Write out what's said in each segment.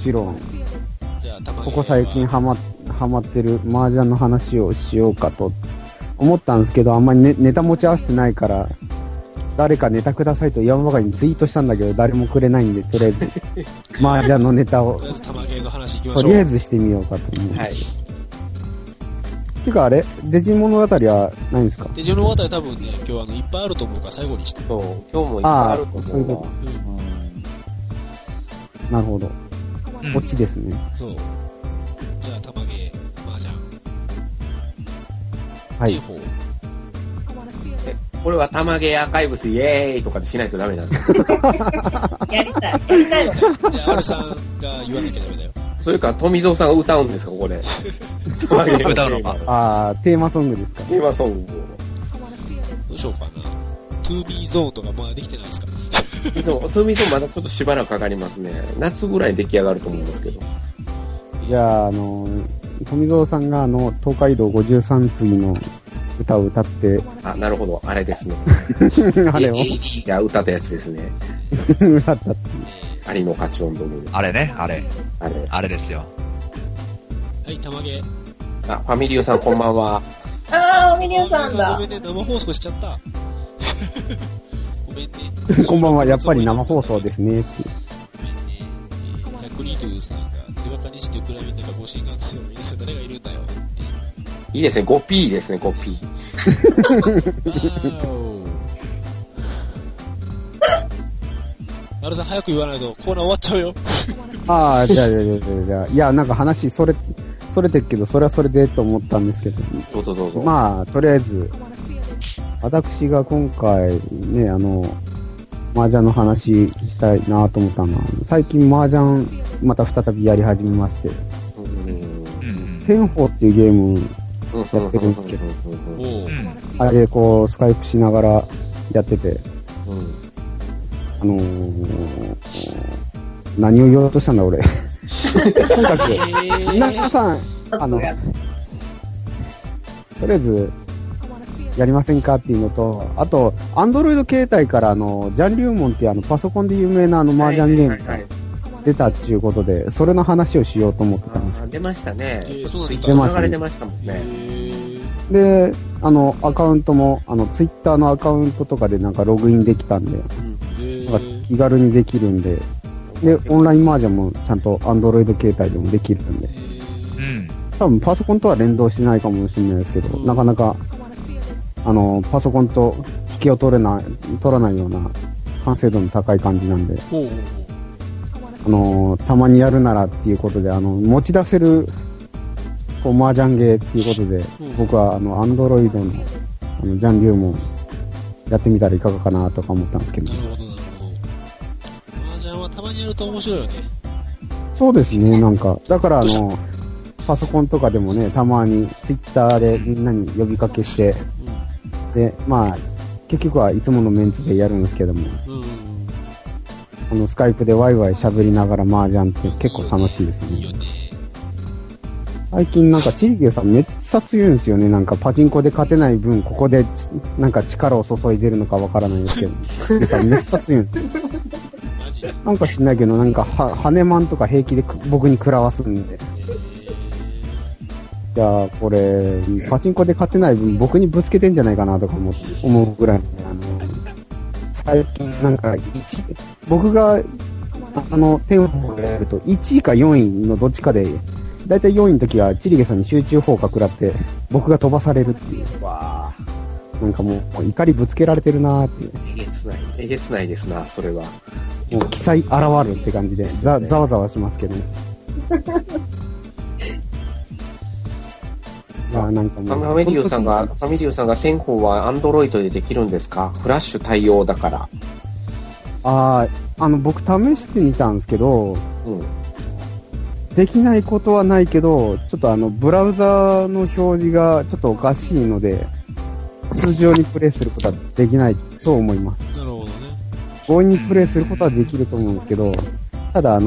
ちろん。 じゃあ、たまげここ最近ハマってる麻雀の話をしようかと思ったんですけど、あんまりネタ持ち合わせてないから、誰かネタくださいと山ばかりにツイートしたんだけど、誰もくれないんで、とりあえず、麻雀のネタを、 とりあえずたまげの話行きましょう。 とりあえずしてみようかと思う。 はい。 てかあれデジ物語はないんですか？ デジ物語多分ね、今日いっぱいあると思うから最後にして。 そう、今日もいっぱいあると思うわ。 そういうことなるほど。こっちですね。 そう。じゃあ、たまげ、麻雀。 はい。 これはたまげアーカイブスイエーイとかでしないとダメなんだ。 やりたい。やりたいわ。 じゃあ、R さんが言わなきゃダメだよ。 それか、富蔵さんが歌うんですか、ここで。 歌うのか。 ああ、テーマソングですか。 テーマソングどうしようかな。2B ゾーンとかまだできてないですか？ そう、富蔵まだちょっとしばらくかかりますね。夏ぐらいに出来上がると思うんですけど。 じゃあ、富蔵さんが東海道53次の歌を歌って。 あ、なるほど、あれですね。 あれを AD が歌ったやつですね。 歌ったっていう。 有野課長のみ。 あれね、あれですよ。 はい、たまげ。 あ、ファミリオさんこんばんは。 あー、ミニオさんだ。 ごめんね、生放送しちゃった。ごめんね。 こんばんは、やっぱり生放送ですね。ってごめんね。120さんが、つばかにして比べたか、ご神願というの皆さん誰がいるんだよって。 いいですね、5P ですね、5P。 なるさん早く言わないとコーナー終わっちゃうよ。 ああ、じゃあ、いや、なんか話、それてっけど、それはそれでと思ったんですけど。 どうぞどうぞ。 まあ、とりあえず、私が今回ね、麻雀の話したいなと思ったのは、最近麻雀また再びやり始めまして、天宝っていうゲームやってるんですけど、あれでこう、スカイプしながらやってて、何を言おうとしたんだ俺。とにかく、皆さん、とりあえず、やりませんかっていうのと、あと、アンドロイド携帯からジャンリューモンっていうパソコンで有名な麻雀ゲームが出たっていうことで、それの話をしようと思ってたんです。 出ましたね。 出ましたね。 出ましたもんね。 で、アカウントも、ツイッターのアカウントとかでなんかログインできたんで、なんか気軽にできるんで、で、オンライン麻雀もちゃんとアンドロイド携帯でもできるんで、多分パソコンとは連動してないかもしれないですけど、なかなか、パソコンと引きを取らないような完成度の高い感じなんで、たまにやるならっていうことで、持ち出せる、こう、麻雀ゲーっていうことで、僕は、アンドロイドの、ジャンリューもやってみたらいかがかなとか思ったんですけど。 なるほど、なるほど。麻雀はたまにやると面白いよね。 そうですね、なんか。だから、パソコンとかでもね、たまにツイッターでみんなに呼びかけして、で、まあ、結局はいつものメンツでやるんですけども、スカイプでワイワイ喋りながら麻雀って結構楽しいですね。最近なんかチリゲさんめっちゃ強いんですよね。なんかパチンコで勝てない分、ここでなんか力を注いでるのかわからないですけど、めっちゃ強いんですよ。なんか知んないけど、なんかハネマンとか平気で僕に食らわすんで。じゃあ、これ、パチンコで勝てない分、僕にぶつけてんじゃないかなとか思うぐらい、最近なんか僕が、天宝をやると、1位か4位のどっちかで、だいたい4位の時は、チリゲさんに集中砲火食らって、僕が飛ばされるっていう。わー。なんかもう、怒りぶつけられてるなーっていう。 えげつないですな、それは。 もう、奇才現るって感じで、ざわざわしますけどね。なんかもうファミリオさんが天宝はアンドロイドでできるんですか？フラッシュ対応だから。 僕試してみたんですけど、できないことはないけど、ちょっとブラウザの表示がちょっとおかしいので、通常にプレイすることはできないと思います。 なるほどね。 強引にプレイすることはできると思うんですけど、ただ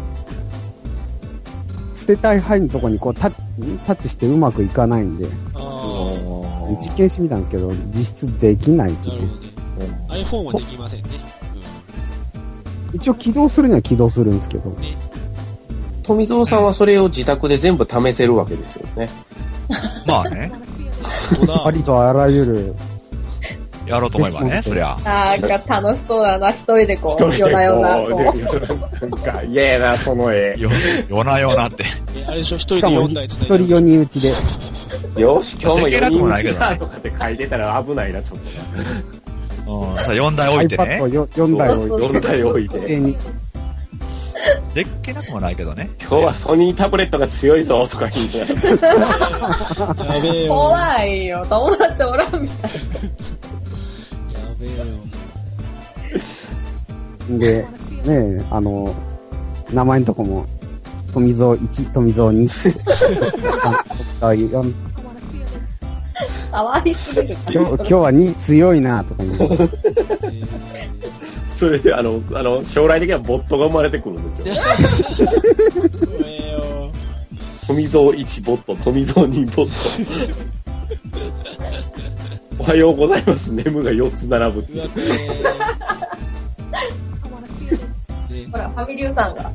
捨てたい範囲のところにこうタッチしてうまくいかないんで、実験してみたんですけど、実質できないですね。 iPhone はできませんね。 一応起動するには起動するんですけど、 富蔵さんはそれを自宅で全部試せるわけですよね。 まあね。 ありとあらゆる。 やろうと思えばね、そりゃ。 なんか楽しそうだな、一人でこう、夜な夜なこう。なんか、嫌やな、その絵。 夜な夜なって。 あれでしょ、一人で4台つないで。一人4人打ちで。 よし、今日も4人打ちだとかって書いてたら危ないな、ちょっと。4台置いてね。 4台置いて。 4台置いて。 でっけなくもないけどね。 今日はソニータブレットが強いぞ、とか言って。やべえよ。 怖いよ、友達おらんみたいな。 やべえよ。 で、ね名前のとこも、富蔵1、富蔵2。 かわいすぎる。 今日は2強いなとか言う。 それで、将来的にはボットが生まれてくるんですよ。富蔵1ボット、富蔵2ボット。おはようございます。ネムが4つ並ぶっていう。 ほら、ファミリューさんが。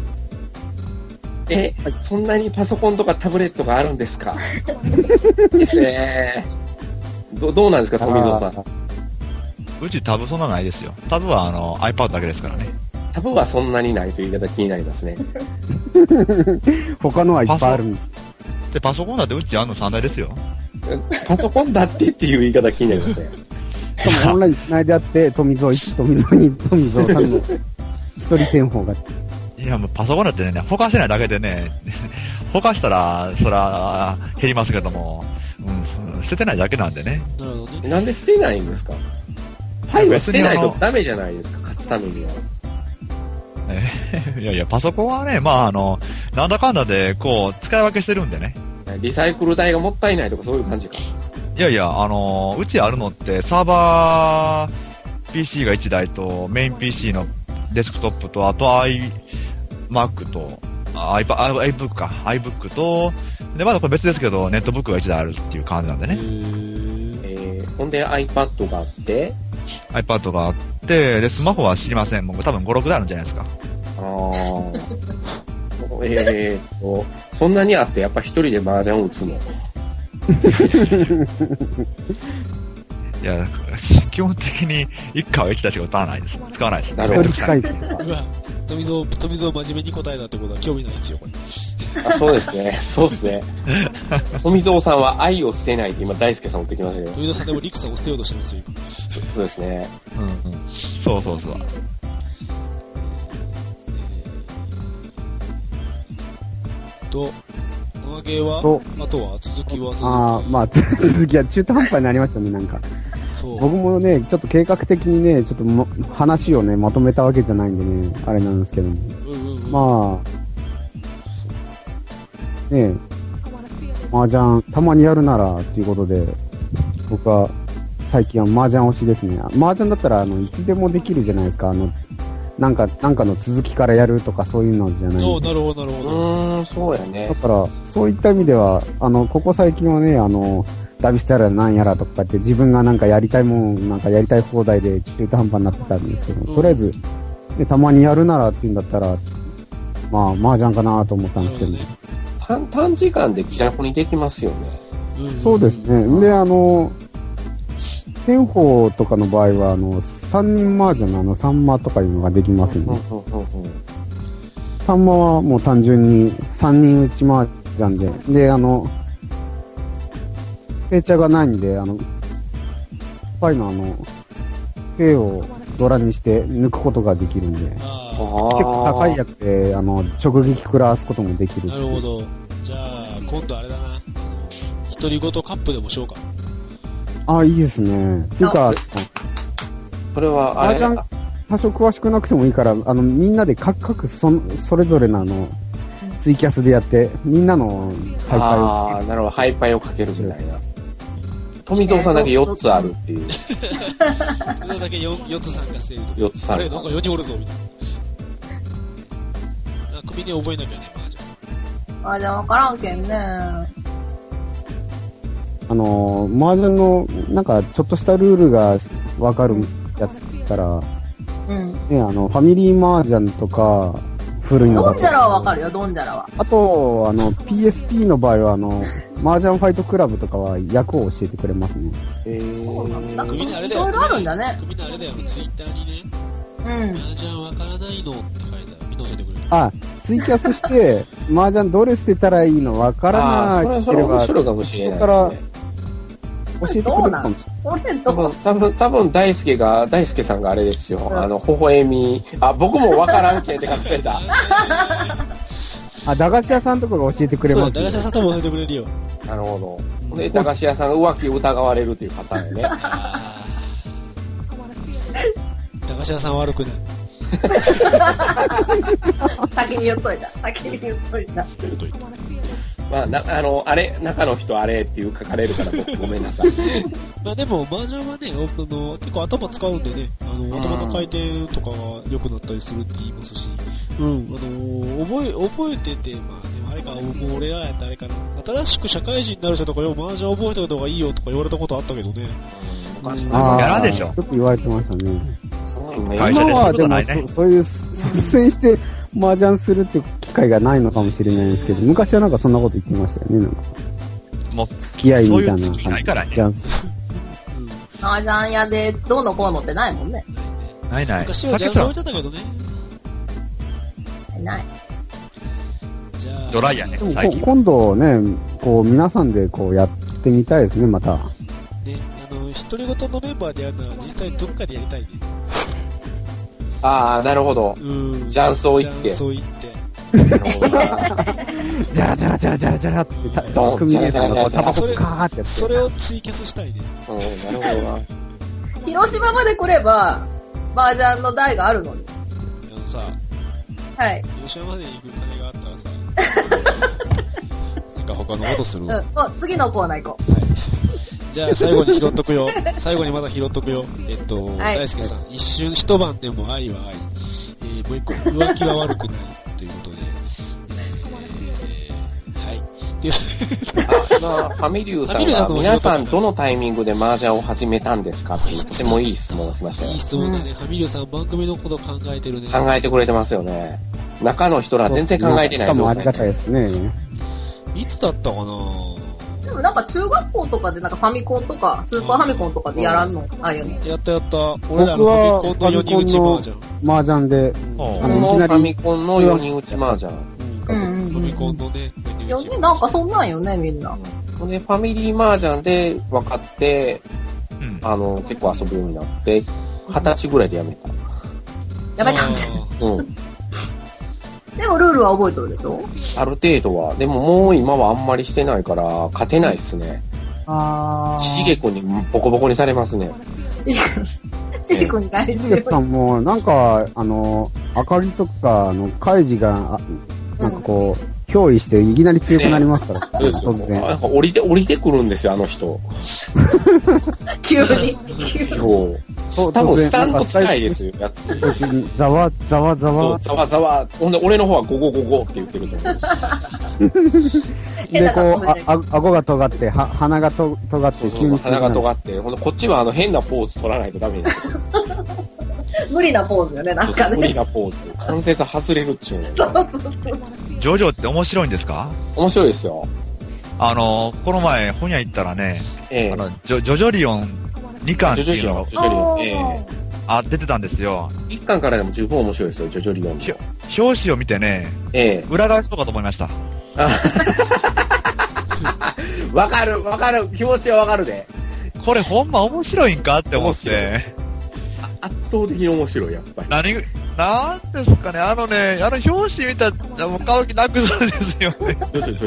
そんなにパソコンとかタブレットがあるんですか？ですね。どうなんですか、富蔵さん。 うちタブそんなないですよ。タブはiPad だけですからね。 タブはそんなにないという言い方気になりますね。 他のはいっぱいある。 で、パソコンだってうち3台ですよ。 パソコンだってっていう言い方気になりますね。 しかもオンラインつないであって、富蔵1、富蔵2、富蔵3の一人店舗が。 いや、もうパソコンだってね、ほかせないだけでね、ほかしたら、そら、減りますけども、捨ててないだけなんでね。 なるほどね。 なんで捨てないんですか？パイは捨てないとダメじゃないですか、勝つためには。 いやいや、パソコンはね、なんだかんだで、使い分けしてるんでね。 リサイクル代がもったいないとかそういう感じか。 いやいや、うちあるのって、サーバー PC が1台と、メイン PC のデスクトップと、あと iMac と、iBook か、iBook と、で、まだこれ別ですけど、ネットブックが1台あるっていう感じなんでね。 ほんで iPad があって、 iPad があって、で、スマホは知りません。もう多分5、6台あるんじゃないですか。そんなにあって、やっぱ一人で麻雀を打つの？ いや、基本的に一家は1台しか打たないです。使わないです。 なるほど。 うわ、富蔵真面目に答えたってことは興味ないですよ、これ。 そうですね。そうですね。富蔵さんは愛を捨てないって今大輔さん持ってきましたけど。 富蔵さんでもリクさんを捨てようとしてますよ、今。 そうですね。 そうそうそう。 長芸はあとは続きは続きは中途半端になりましたね、なんか。僕もね、ちょっと計画的にね、ちょっと話をね、まとめたわけじゃないんでね、あれなんですけども。ね麻雀、たまにやるなら、っていうことで、僕は、最近は麻雀推しですね。麻雀だったら、いつでもできるじゃないですか、なんかの続きからやるとかそういうのじゃない。 そう、なるほど、なるほど。 そうやね。 だから、そういった意味では、ここ最近はね、ダビスタイルなんやらとかって自分がなんかやりたいもん、なんかやりたい放題で中途半端になってたんですけど、とりあえず、ね、たまにやるならっていうんだったら、麻雀かなと思ったんですけど、ね。 短時間で気楽にできますよね。 そうですね。で、天宝とかの場合は、3人麻雀の3マとかいうのができますんで。3マはもう単純に3人打ち麻雀で、で、定茶がないんで、パイの兵をドラにして抜くことができるんで、結構高いやつで、直撃食らわすこともできる。 なるほど。じゃあ、今度あれだな。独り言カップでもしようか。 いいですね。っていうか、 これはあれ多少詳しくなくてもいいから、みんなで各それぞれのツイキャスでやって、みんなのハイパイを。なるほど、ハイパイをかけるみたいな。富蔵さんだけ4つあるっていう。 富蔵だけ4つ参加していると。 4つ参加。 なんか4人おるぞ、みたいな。首に覚えなきゃね、 麻雀わからんけんね。 麻雀の、なんか、ちょっとしたルールがわかるやつったら、ね、ファミリー麻雀とか、 古いのだと。 ドンジャラはわかるよ、ドンジャラは。 あと、PSP の場合は、麻雀ファイトクラブとかは役を教えてくれますね。 そうなんだ。なんかみんなあれいだよろいろあるんだね。 みんなあれだよ、ツイッターにね、 うん。 じゃあわからないのって書いてある。見乗せてくれる。 あ、ツイキャスして、麻雀どれ捨てたらいいのわからなければ、 それ面白いかもしれないそこからですね。 教えてくれるかもしれない。 それどう多分大輔さんがあれですよ。微笑み。あ、僕もわからんけんって書ってた。 あ、駄菓子屋さんとかが教えてくれそうだ、 ます、 駄菓子屋さんとも教えてくれるよ。 なるほど。で、駄菓子屋さんが浮気疑われるっていうパターンよね。 駄菓子屋さん悪くない。 先に言っといた。 まあ、中の人あれっていう書かれるから僕ごめんなさい。 まあでも、麻雀はね、結構頭使うんでね、頭の回転とかが良くなったりするって言いますし、覚えてて、まあでもあれか、もう俺らやったらあれかな、新しく社会人になる人とかよ、麻雀覚えておいた方がいいよとか言われたことあったけどね。 やらんでしょ。 よく言われてましたね。 会社でそういうことないね。 今はでもそういう率先して麻雀するっていう機会がないのかもしれないですけど、昔はなんかそんなこと言ってましたよね。なんかもう、 付き合いみたいなそういう付き合いからね。 麻雀屋でどうのこうのってないもんね。 ないない。 昔はジャンソー置いてたけどね。 ない。 じゃあ、 ドライヤーね、 でも最近。 今度ね、こう皆さんでこうやってみたいですね、また。 ね、独り言のメンバーでやるのは実際どっかでやりたいね。 ああ、なるほど。雀荘行って。 雀荘行って。 じゃらじゃらじゃらじゃらじゃらっつって、 ドン組姉さんがこうタバコカーってやって。 それをツイキャスしたいね。 なるほどな。 広島まで来れば、麻雀の台があるのに。 さ、 はい。 広島まで行く金があったらさ、なんか他のことするわ。 次のコーナー行こう。 はい。じゃあ最後に拾っとくよ。最後にまだ拾っとくよ。 はい大輔さん、一晩でも愛は愛。もう一個、浮気は悪くない。ということで。はい。 ファミリューさんが、皆さんどのタイミングで麻雀を始めたんですかってとてもいい質問が来ましたよ。 いい質問だね。ファミリューさん番組のこと考えてるね。 考えてくれてますよね。中の人ら全然考えてないしかもありがたいですね。 いつだったかなでもなんか中学校とかでなんかファミコンとかスーパーファミコンとかでやらんのあるよね。 やった。俺らのファミコンの4人打ち麻雀。 麻雀で、 ファミコンの4人打ち麻雀。 ファミコンのね、 いやね、なんかそんなんよね、みんな。 で、ファミリー麻雀で分かって、結構遊ぶようになって、20歳ぐらいでやめた。 やめたんうん。 でもルールは覚えとるでしょ？ ある程度は。でももう今はあんまりしてないから、勝てないっすね。ちげこにボコボコにされますね。 ちげこに返りちげさんも、なんか、明りとか、カイジが、なんかこう、憑依していきなり強くなりますから、 突然。なんか降りてくるんですよ、あの人。 急に。 そう。多分スタンド近いですよ、やつ。 ざわざわざわ。 ざわざわ。ほんで、俺の方はゴゴゴゴって言ってると思うんです。 で、こう、顎が尖って、鼻が尖って、急に。 鼻が尖って、ほんで、こっちは変なポーズ取らないとダメです。 無理なポーズよね、なんかね。 無理なポーズ。関節外れるっちゅうね。 そう。 ジョジョって面白いんですか？ 面白いですよ。 この前、本屋行ったらね、ジョジョリオン2巻っていうのが、出てたんですよ。 1巻からでも十分面白いですよ、ジョジョリオン。 表紙を見てね、裏返しとかと思いました。 わかる。気持ちはわかるで。 これほんま面白いんかって思って。 圧倒的に面白い、やっぱり。 なんですかね、表紙見たら、もう買う気なくそうですよね。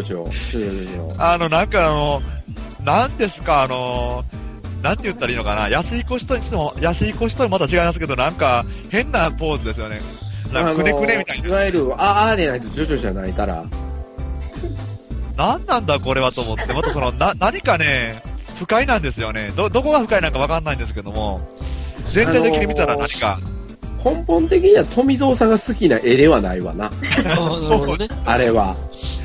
なんかなんですか、なんて言ったらいいのかな、安い腰とまた違いますけど、なんか、変なポーズですよね。なんかくねくねみたいな。 いわゆる、でないとジョジョじゃないから。 なんなんだこれはと思って、また何かね、不快なんですよね。どこが不快なんかわかんないんですけども、全体的に見たら何か。 根本的には富蔵さんが好きな絵ではないわな。あれは。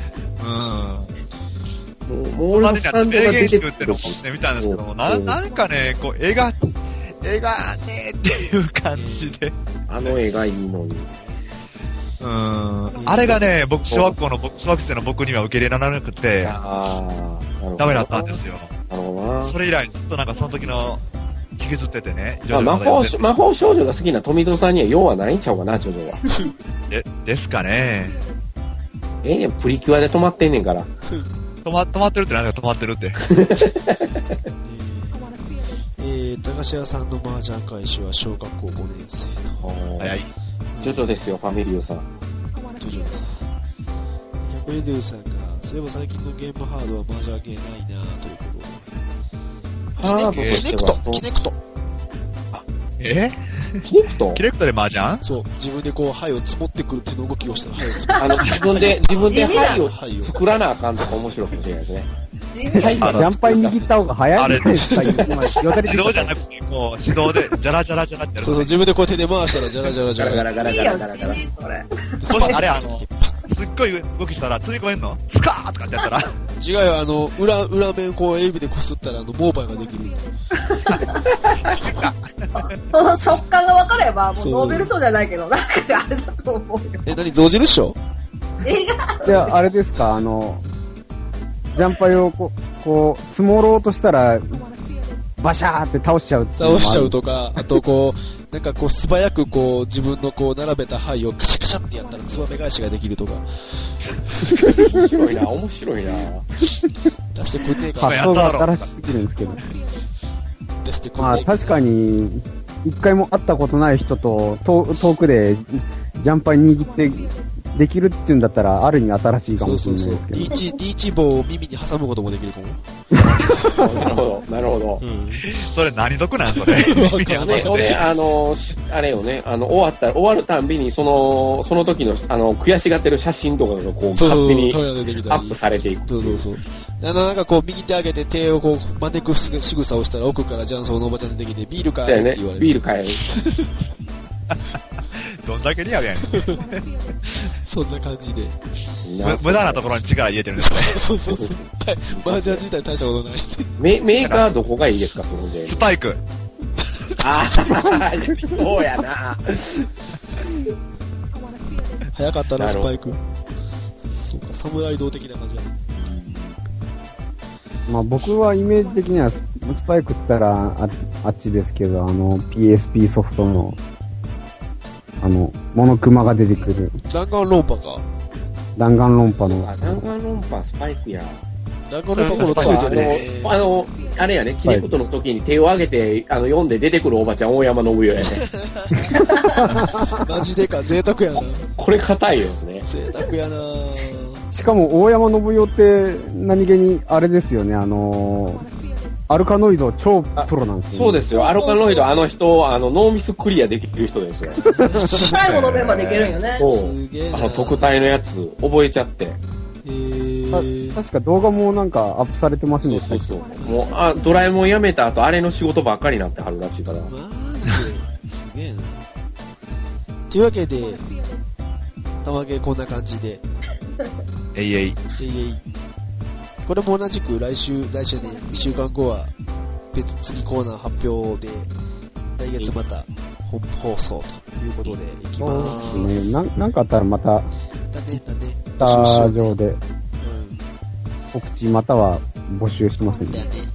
もう俺のスタンドが出てくるって見たんですけども、なんかね、こう、絵がねっていう感じで。 絵がいいのに。 あれがね、小学生の僕には受け入れられなくて、ダメだったんですよ。 なるほどな。 それ以来、ずっとなんかその時の、引きずっててね。 魔法少女が好きな富蔵さんには用はないんちゃうかな、ジョジョは。 ですかね。 プリキュアで止まってんねんから。 止まってるって何だか止まってるって。 駄菓子屋さんの麻雀開始は小学校5年生の。 早い。 ジョジョですよ、ファミリューさん。 ジョジョです。ヤコレデューさんが、そういえば最近のゲームハードは麻雀ゲーないなということで。キネクトキネクトキネクトで麻雀？ そう、自分でこう、牌を積もってくる手の動きをしたら牌を積もって自分で牌を作らなあかんとか面白いかもしれないですね。 ジャンパイ握った方が早いんじゃないですか、 自動じゃなくて、もう手動で、ジャラジャラジャラってやる。 そう、自分でこう手で回したら、ジャラジャラジャラ。 ガラガラガラガラガラ。 そうしたら、すっごい動きしたら、積み込めんのスカーとかってやったら。 違うよ、裏面こう、指でこすったら、モーバイができる。 その食感が分かれば、もうノーベル賞じゃないけど、なんかあれだと思うよ。 何、象印賞？ いや、あれですか、ジャンパイをこう、積もろうとしたら、バシャーって倒しちゃうとか、あとこう、なんかこう素早くこう自分のこう並べた牌をカシャカシャってやったらつばめ返しができるとか。 面白いな。 出してくんねえか発想が新しすぎるんですけど。 出してくんねえか。 まあ確かに、一回も会ったことない人と遠くでジャンパイ握ってできるって言うんだったら、ある意味新しいかもしれないですけど。 リーチ棒を耳に挟むこともできるかも。 なるほど。 それ何毒なんそれ。 あれよね、終わるたんびに、その時の、悔しがってる写真とかがこう、勝手にアップされていく。 そう。なんかこう、右手上げて手をこう、招く仕草をしたら、奥からジャンソーのおばちゃん出てきて、ビールかいって言われる。 ビールかい。 どんだけリアルやねん。 そんな感じで。 無駄なところに力入れてるんですね。 そう。麻雀自体大したことない。 メーカーどこがいいですか、そのゲーム。 スパイク。 そうやな。 早かったな、スパイク。そうか、サムライ道的な感じだね。 まあ僕はイメージ的にはスパイクって言ったらあっちですけど、PSP ソフトの、モノクマが出てくる。 弾丸論破か。 弾丸論破の。 弾丸論破スパイクや。 弾丸論破この強いじゃねあれやね、キネクトの時に手を挙げて、読んで出てくるおばちゃん、大山信代やね。 マジでか、贅沢やな。 これ硬いよね。 贅沢やな。 しかも大山信代って何気にあれですよね、アルカノイド超プロなんですよ、ね。 そうですよ。アルカノイド、ノーミスクリアできる人ですよ。 最後のメンバーでいけるんよね。 そう。特待のやつ、覚えちゃって。 確か動画もなんかアップされてますね。 そう。もう、ドラえもん辞めた後、あれの仕事ばっかりになってはるらしいから。 マジで。すげえな。というわけで、玉毛こんな感じで。これも同じく来週で1週間後は次コーナー発表で来月また本放送ということでいきまーす。 なんかあったらまただねスタジオで告知または募集しますんで。